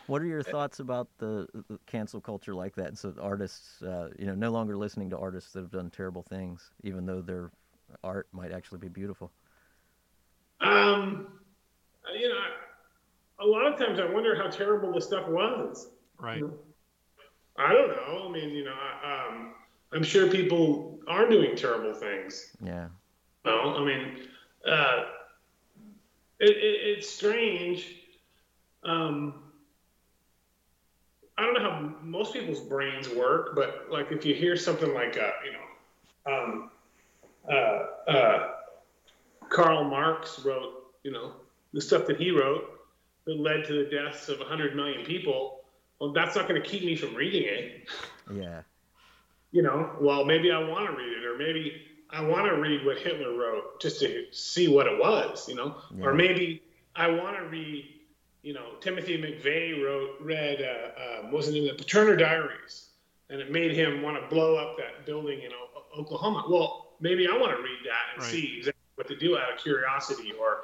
What are your thoughts about the cancel culture like that? And so artists, no longer listening to artists that have done terrible things, even though their art might actually be beautiful. Um, you know, a lot of times I wonder how terrible the stuff was. You Right. know, I don't know. I mean, I'm sure people are doing terrible things. Yeah, Well, I mean, uh, it's strange. Um, I don't know how most people's brains work, but like if you hear something like, um, uh, uh, Karl Marx wrote, the stuff that he wrote that led to the deaths of 100 million people. Well, that's not going to keep me from reading it. yeah, Well, maybe I want to read it, or maybe I want to read what Hitler wrote just to see what it was. Or yeah, maybe I want to read, Timothy McVeigh read, wasn't in the Paterno Diaries, and it made him want to blow up that building in Oklahoma. Well, maybe I want to read that and Right. see exactly what to do out of curiosity, or,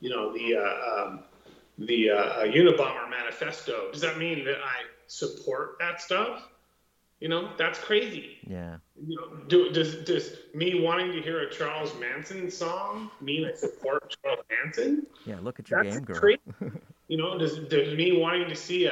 the Unabomber Manifesto. Does that mean that I support that stuff? That's crazy. yeah, Does me wanting to hear a Charles Manson song mean I support Charles Manson? yeah. Look at your That's game, girl. crazy. Does me wanting to see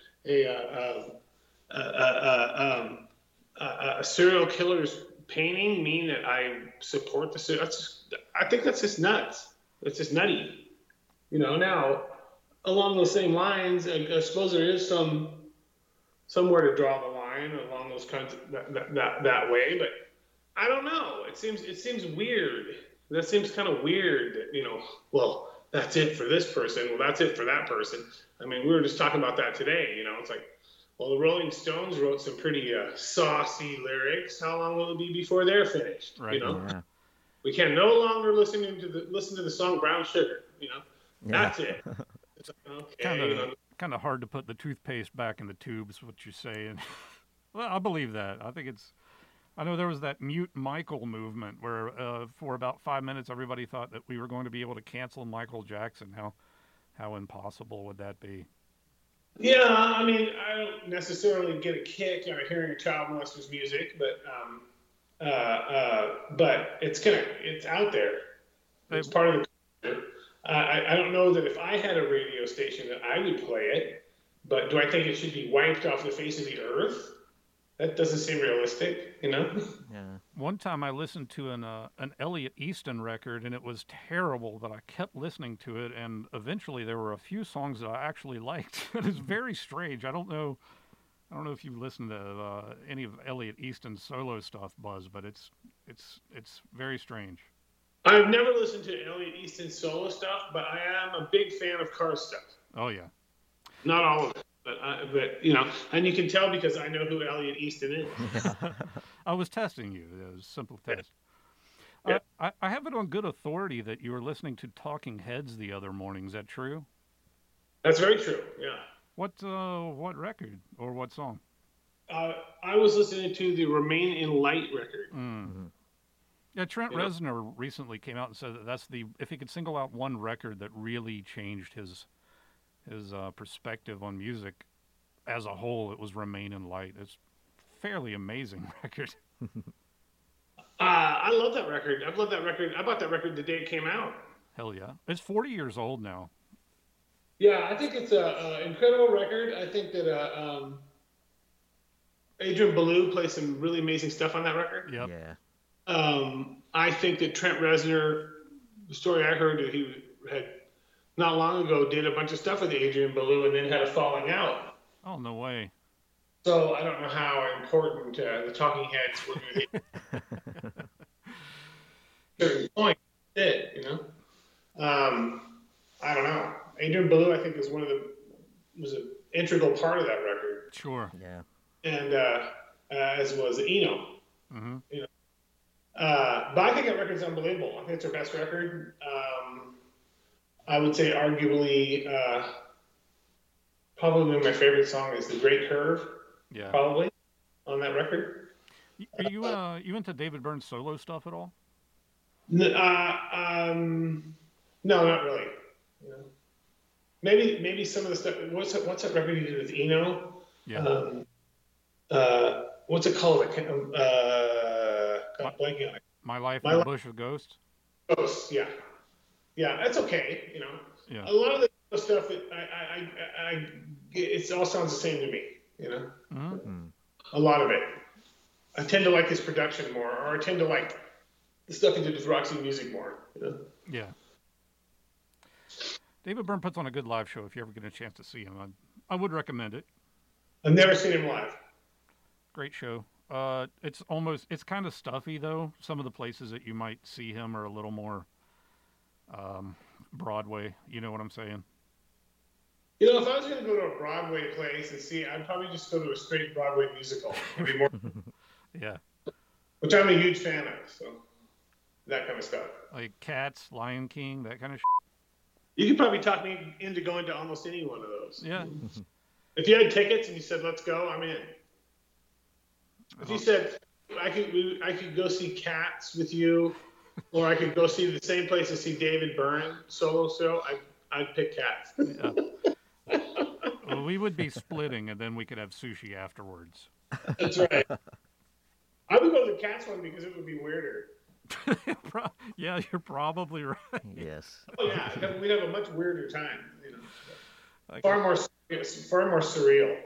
a serial killer's painting mean that I support the? I think that's just nuts. That's just nutty. Now along those same lines, I suppose there is somewhere to draw the line along those kinds of that way, but I don't know. It seems weird. That seems kind of weird. That well, that's it for this person. Well, that's it for that person. I mean, we were just talking about that today. It's like, well, the Rolling Stones wrote some pretty saucy lyrics. How long will it be before they're finished? Right. Yeah, We can no longer listen to the song Brown Sugar. yeah, That's it. It's like, Kind okay. of kind of hard to put the toothpaste back in the tubes. What you're saying. Well, I believe that. I think it's. I know there was that mute Michael movement where, for about 5 minutes, everybody thought that we were going to be able to cancel Michael Jackson. How impossible would that be? Yeah, I mean, I don't necessarily get a kick out of hearing a child molester's music, but it's out there. Hey, It's part of the culture. I don't know that if I had a radio station that I would play it, but do I think it should be wiped off the face of the earth? That doesn't seem realistic. yeah. one time I listened to an Elliot Easton record and it was terrible, but I kept listening to it, and eventually there were a few songs that I actually liked. It is very strange. I don't know if you listened to any of Elliot Easton's solo stuff, Buzz, but it's very strange. I've never listened to Elliot Easton's solo stuff, but I am a big fan of Carr's stuff. Oh yeah. Not all of it, but and you can tell because I know who Elliot Easton is. I was testing you. It was a simple Yeah, test. yeah, I have it on good authority that you were listening to Talking Heads the other morning. Is that true? that's very true. Yeah. What record or what song? I was listening to the Remain in Light record. Mm. Hmm. Yeah, Trent You know, Reznor recently came out and said that that's the if he could single out one record that really changed his perspective on music as a whole, it was Remain in Light. It's fairly amazing record. I love that record. I've loved that record. I bought that record the day it came out. Hell yeah, it's 40 years old now. Yeah, I think it's a incredible record. I think that Adrian Belew plays some really amazing stuff on that record. Yep. Yeah, I think that Trent Reznor, the story I heard that he had not long ago did a bunch of stuff with Adrian Belew and then had a falling out. Oh no way. So I don't know how important the Talking Heads were going to be at a certain point. Um, I don't know. Adrian Belew, I think, was an integral part of that record, Sure. yeah, and as was Eno. Mm-hmm. You know, but I think that record's unbelievable. I think it's her best record. I would say, arguably, probably my favorite song is "The Great Curve." Yeah. Probably on that record. Are you into David Byrne's solo stuff at all? No, not really. You know? maybe some of the stuff. What's that record he did with Eno? Yeah. What's it called? Blanking on it. My Life My in the Life- Bush of Ghosts. Ghosts, yeah, that's okay. Yeah. A lot of the stuff that it all sounds the same to me. Mm-hmm. A lot of it. I tend to like his production more, or I tend to like the stuff he did with Roxy Music more. Yeah. David Byrne puts on a good live show if you ever get a chance to see him. I would recommend it. I've never seen him live. Great show. It's kind of stuffy though. Some of the places that you might see him are a little more Broadway. You know what I'm saying? If I was going to go to a Broadway place and see, I'd probably just go to a straight Broadway musical. Maybe more, Yeah. which I'm a huge fan of. So that kind of stuff. Like Cats, Lion King, that kind of You could probably talk me into going to almost any one of those. Yeah. If you had tickets and you said, "Let's go," I'm in. If you said, I could go see Cats with you, or I could go see the same place to see David Byrne solo show, I'd pick Cats. Yeah. Well, we would be splitting, and then we could have sushi afterwards. That's right. I would go to the Cats one because it would be weirder. Yeah, you're probably right. Yes. Oh yeah, because we'd have a much weirder time. Okay. Far more surreal.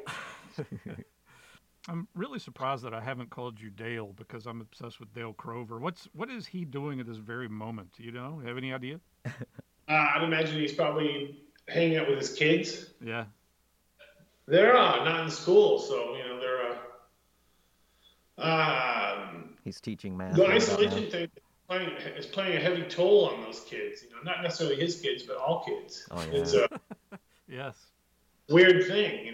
I'm really surprised that I haven't called you Dale because I'm obsessed with Dale Crover. What is he doing at this very moment? Do you know? Have any idea? I'd imagine he's probably hanging out with his kids. Yeah. They're not in school, so they're. He's teaching math. The right isolation now. thing is playing a heavy toll on those kids. Not necessarily his kids, but all kids. Oh, yeah. It's a Yes. weird thing.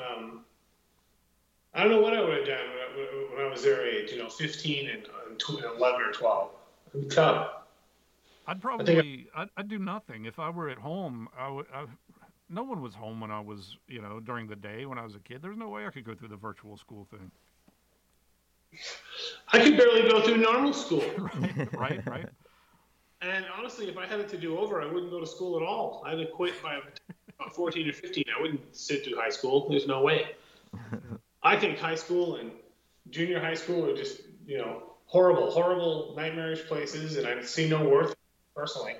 I don't know what I would have done when I was their age. 15 and 11 or 12. It'd be tough. I'd do nothing if I were at home. No one was home when I was, during the day when I was a kid. There's no way I could go through the virtual school thing. I could barely go through normal school. Right. And honestly, if I had it to do over, I wouldn't go to school at all. I'd have quit by about 14 or 15. I wouldn't sit through high school. There's no way. I think high school and junior high school are just, horrible, horrible, nightmarish places, and I see no worth personally.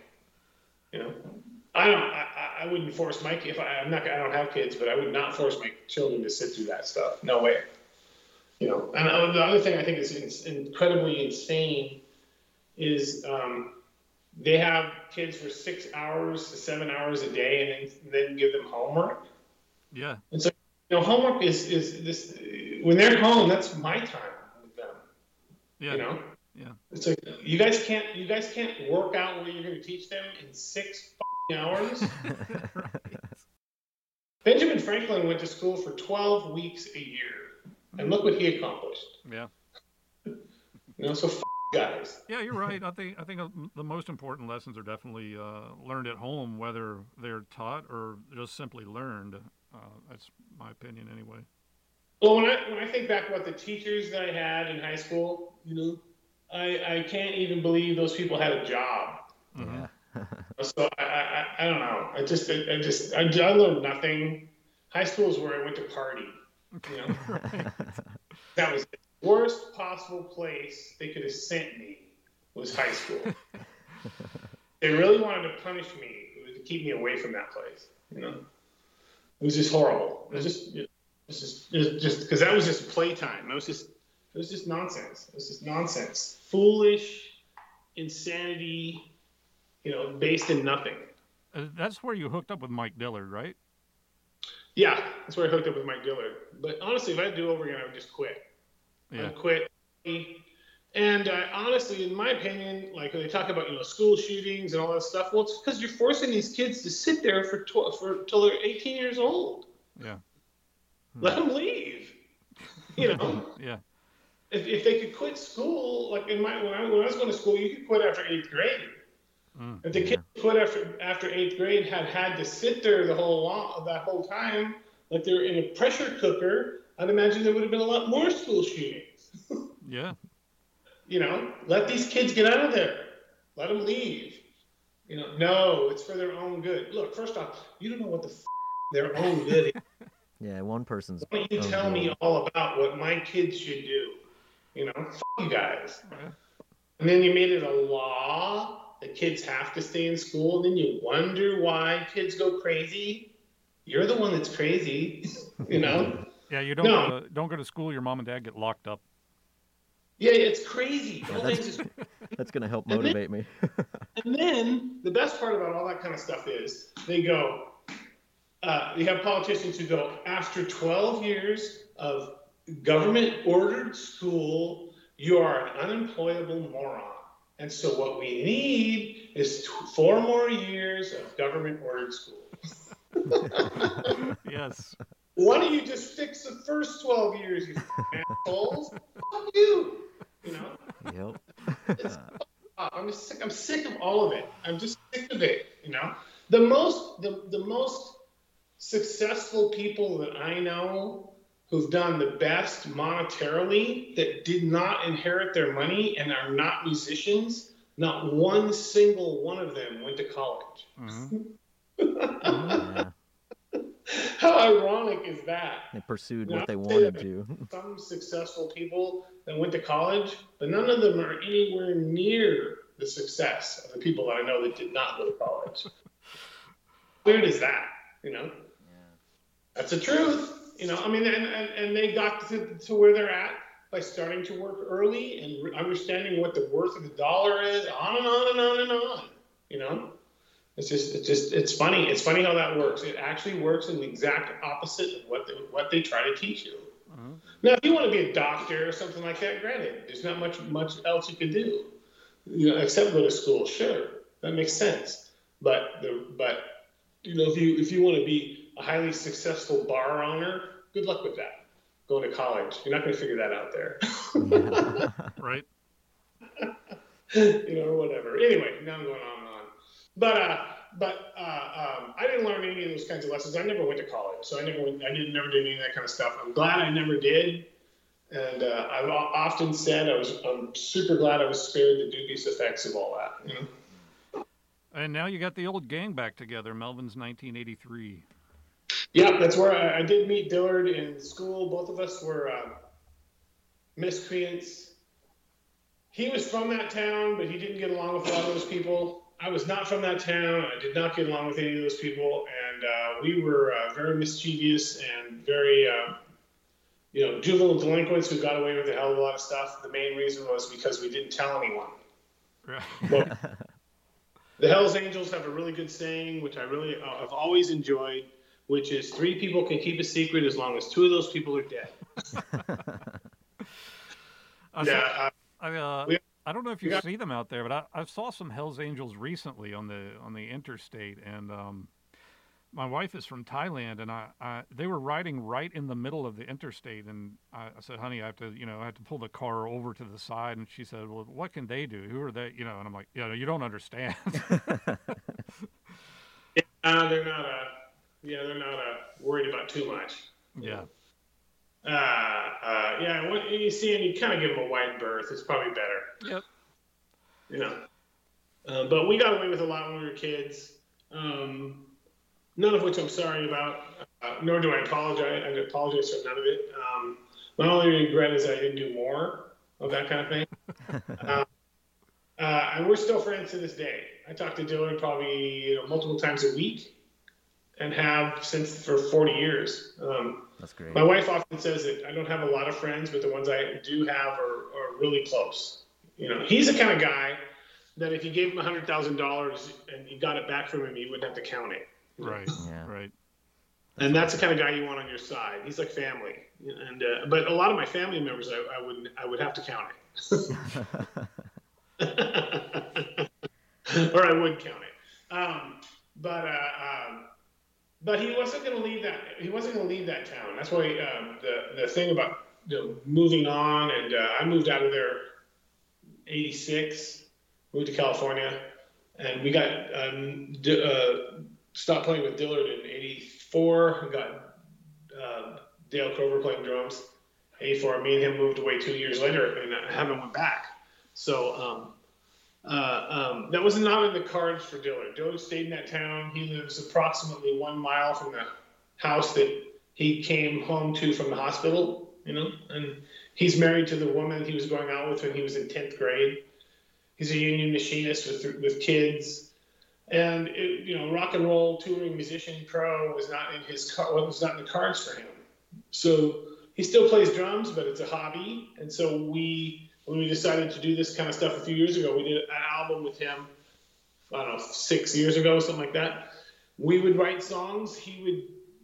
I wouldn't force my kid. I don't have kids, but I would not force my children to sit through that stuff. No way. And the other thing I think is incredibly insane is they have kids for 6 hours to 7 hours a day, and then give them homework. Yeah. And so, homework is this when they're home. That's my time with them. Yeah. Yeah. It's like you guys can't work out what you're going to teach them in 6 hours. Right. Benjamin Franklin went to school for 12 weeks a year, and look what he accomplished. Yeah. So guys. Yeah, you're right. I think the most important lessons are definitely learned at home, whether they're taught or just simply learned. That's my opinion, anyway. Well, when I think back about the teachers that I had in high school, I can't even believe those people had a job. Yeah. So I don't know. I learned nothing. High school is where I went to party. Right. That was the worst possible place they could have sent me was high school. They really wanted to punish me to keep me away from that place. It was just horrible. It was just because that was just playtime. It was just nonsense. It was just nonsense. Foolish insanity. Based in nothing. That's where you hooked up with Mike Dillard, right? Yeah, that's where I hooked up with Mike Dillard. But honestly, if I had to do it over again, I would just quit. Yeah. I'd quit. And honestly, in my opinion, like when they talk about school shootings and all that stuff, well, it's because you're forcing these kids to sit there till they're 18 years old. Yeah. Let them leave. Yeah. If they could quit school, like when I was going to school, you could quit after 8th grade. If the kids quit after 8th grade had to sit there that whole time, like they're in a pressure cooker, I'd imagine there would have been a lot more school shootings. Yeah. Let these kids get out of there. Let them leave. No, it's for their own good. Look, first off, you don't know what the their own good is. Yeah, one person's Why don't you own tell me good. all about what my kids should do? You guys. Yeah. And then you made it a law that kids have to stay in school. And then you wonder why kids go crazy. You're the one that's crazy, Yeah, you No, don't go to school. Your mom and dad get locked up. yeah, it's crazy. Yeah, All things is, that's going to help and then, motivate me. and then the best part about all that kind of stuff is they go, you have politicians who go, after 12 years of government ordered school, you are an unemployable moron. And so what we need is 4 more years of government ordered school. Yes. Why don't you just fix the first 12 years, you assholes? Fuck you. Yep. It's, I'm sick of all of it. I'm just sick of it. The most successful people that I know who've done the best monetarily that did not inherit their money and are not musicians, not one single one of them went to college. Mm-hmm. Yeah. How ironic is that? They pursued Now, what they I say wanted that to. Some successful people that went to college, but none of them are anywhere near the success of the people that I know that did not go to college. Weird is that, That's the truth. And they got to where they're at by starting to work early and understanding what the worth of the dollar is, on and on and on and on. It's funny. It's funny how that works. It actually works in the exact opposite of what they try to teach you. Mm-hmm. Now, if you want to be a doctor or something like that, granted, there's not much else you can do, except go to school. Sure, that makes sense. But if you want to be a highly successful bar owner, good luck with that. Going to college, you're not going to figure that out there. Yeah. Right. Or whatever. Anyway, now I'm going on and on. But I didn't learn any of those kinds of lessons. I never went to college, so I never did any of that kind of stuff. I'm glad I never did, and I've often said I'm super glad I was spared the dubious effects of all that. And now you got the old gang back together, Melvin's 1983. Yeah, that's where I did meet Dillard in school. Both of us were miscreants. He was from that town, but he didn't get along with a lot of those people. I was not from that town. I did not get along with any of those people, and we were very mischievous and very, juvenile delinquents who got away with a hell of a lot of stuff. The main reason was because we didn't tell anyone. Right. Well, the Hells Angels have a really good saying, which I really have always enjoyed, which is 3 people can keep a secret as long as 2 of those people are dead. I don't know if you see them out there, but I saw some Hells Angels recently on the interstate, and my wife is from Thailand, and they were riding right in the middle of the interstate, and I said, "Honey, I have to pull the car over to the side," and she said, "Well, what can they do? Who are they?" And I'm like, "Yeah, you don't understand." They're not. They're not worried about too much. Yeah. When you see them, you kind of give them a wide berth. It's probably better. Yep. But we got away with a lot when we were kids. None of which I'm sorry about, nor do I apologize. I apologize for none of it. My only regret is I didn't do more of that kind of thing. And we're still friends to this day. I talk to Dylan probably multiple times a week, and have since for 40 years. That's great. My wife often says that I don't have a lot of friends, but the ones I do have are really close. He's the kind of guy that if you gave him $100,000 and you got it back from him, you wouldn't have to count it. Right. Yeah. Right. And that's the kind of guy you want on your side. He's like family. And but a lot of my family members, I would have to count it, or I would count it. But he wasn't going to leave that. He wasn't going to leave that town. That's why the thing about moving on, and I moved out of there '86, moved to California, and we got stopped playing with Dillard in '84. We got Dale Crover playing drums. '84. Me and him moved away 2 years later, and I haven't went back. So That was not in the cards for Dillard. Dillard stayed in that town. He lives approximately 1 mile from the house that he came home to from the hospital, and he's married to the woman he was going out with when he was in 10th grade. He's a union machinist with kids. And rock and roll touring musician pro was not in was not in the cards for him. So he still plays drums, but it's a hobby. And so when we decided to do this kind of stuff a few years ago, we did an album with him, I don't know, 6 years ago, something like that. We would write songs. He would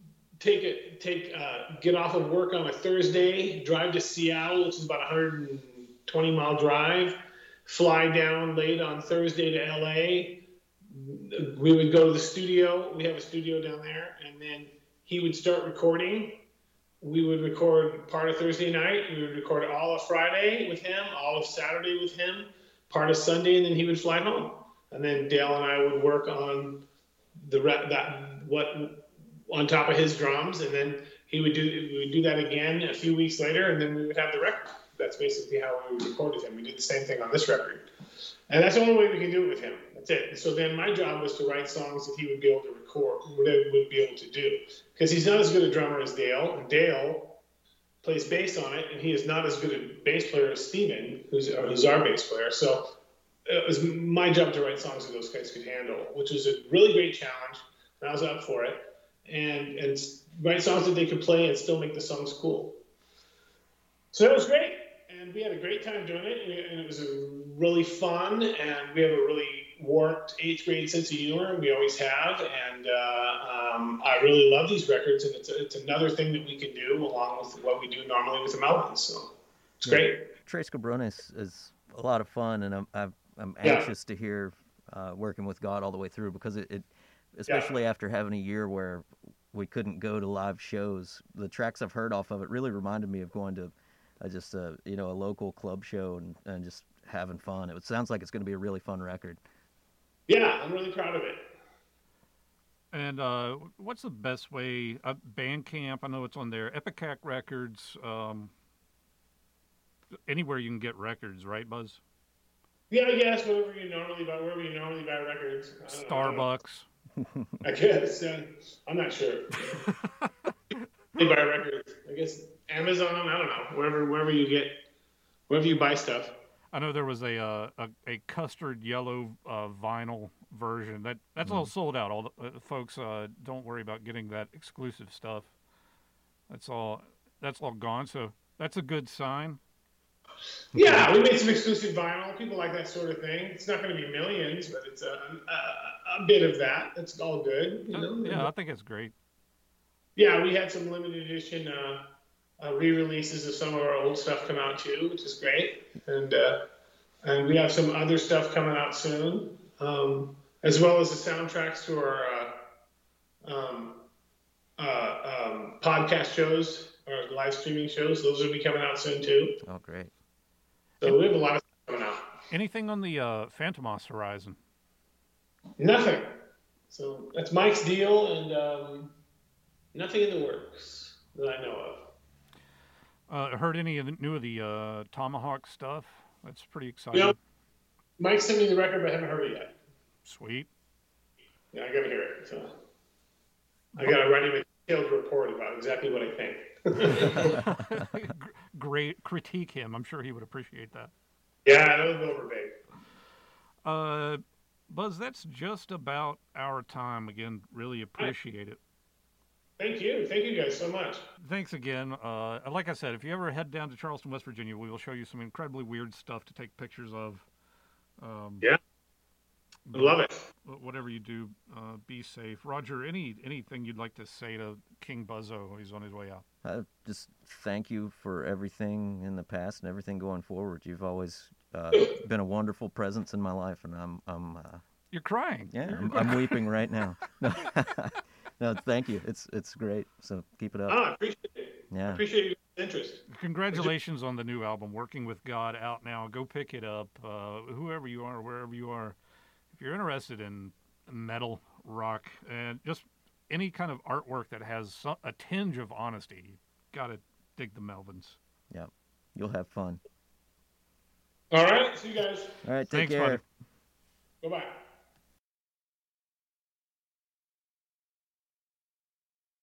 get off of work on a Thursday, drive to Seattle, which is about a 120-mile drive, fly down late on Thursday to LA. We would go to the studio. We have a studio down there, and then he would start recording. We would record part of Thursday night. We would record all of Friday with him, all of Saturday with him, part of Sunday, and then he would fly home. And then Dale and I would work on on top of his drums, and then we would do that again a few weeks later, and then we would have the record. That's basically how we would record with him. We did the same thing on this record, and that's the only way we can do it with him. That's it. And so then my job was to write songs that he would be able to record, would be able to do, because he's not as good a drummer as Dale, and Dale plays bass on it, and he is not as good a bass player as Steven, who's our bass player. So it was my job to write songs that those guys could handle, which was a really great challenge, and I was up for it. And write songs that they could play and still make the songs cool. So that was great, and we had a great time doing it, and it was really fun, and we have a really warped 8th grade sense of humor, and we always have, and I really love these records, and it's another thing that we can do along with what we do normally with the Melvins, so it's great. Tres Cabrones is a lot of fun, and I'm anxious to hear Working with God all the way through, because it especially after having a year where we couldn't go to live shows. The tracks I've heard off of it really reminded me of going to a local club show and just having fun. It sounds like it's going to be a really fun record. Yeah, I'm really proud of it. And what's the best way? Bandcamp, I know it's on there. Epicac Records, anywhere you can get records, right, Buzz? Yeah, I guess wherever you normally buy records. Starbucks. I guess. I'm not sure. They buy records. I guess Amazon. I don't know. Wherever you buy stuff. I know there was a custard yellow vinyl version that's all sold out. All the folks, don't worry about getting that exclusive stuff. That's all gone. So that's a good sign. Yeah, we made some exclusive vinyl. People like that sort of thing. It's not going to be millions, but it's a bit of that. That's all good. Yeah, I think it's great. Yeah, we had some limited edition re-releases of some of our old stuff come out too, which is great. And we have some other stuff coming out soon, as well as the soundtracks to our podcast shows, or live streaming shows. Those will be coming out soon too. Oh, great. So we have a lot of stuff coming out. Anything on the Phantomos horizon? Nothing. So that's Mike's deal, and nothing in the works that I know of. Heard any of the new of the Tomahawk stuff? That's pretty exciting. Mike sent me the record, but I haven't heard it yet. Sweet. Yeah, I gotta hear it. So I gotta write him a detailed report about exactly what I think. Great, critique him. I'm sure he would appreciate that. Yeah, that was overbig. Buzz, that's just about our time. Again, really appreciate it. Thank you guys so much. Thanks again. Like I said, if you ever head down to Charleston, West Virginia, we will show you some incredibly weird stuff to take pictures of. Yeah, I love it. Whatever you do, be safe. Roger, anything you'd like to say to King Buzzo? He's on his way out. Just thank you for everything in the past and everything going forward. You've always been a wonderful presence in my life, and I'm You're crying. Yeah, I'm weeping right now. No, thank you. It's great. So keep it up. I appreciate it. Yeah. I appreciate your interest. Congratulations on the new album, Working with God, out now. Go pick it up. Whoever you are, wherever you are, if you're interested in metal, rock, and just any kind of artwork that has a tinge of honesty, you got to dig the Melvins. Yeah, you'll have fun. All right. See you guys. All right. Take Thanks, care. buddy. Bye-bye.